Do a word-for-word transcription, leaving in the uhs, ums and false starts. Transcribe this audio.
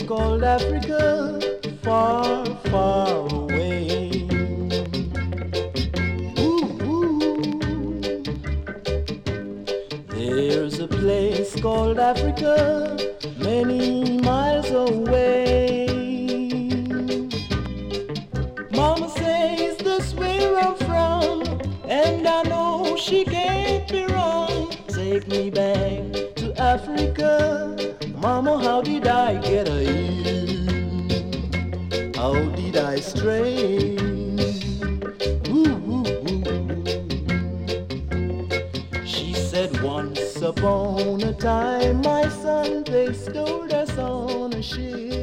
place called Africa, far, far away. Ooh, ooh. There's a place called Africa, many miles away. Mama says that's where I'm from, and I know she can't be wrong. Take me back to Africa, Mama, how did I get here? How did I stray? Ooh, ooh, ooh. She said once upon a time, my son, they stowed us on a ship.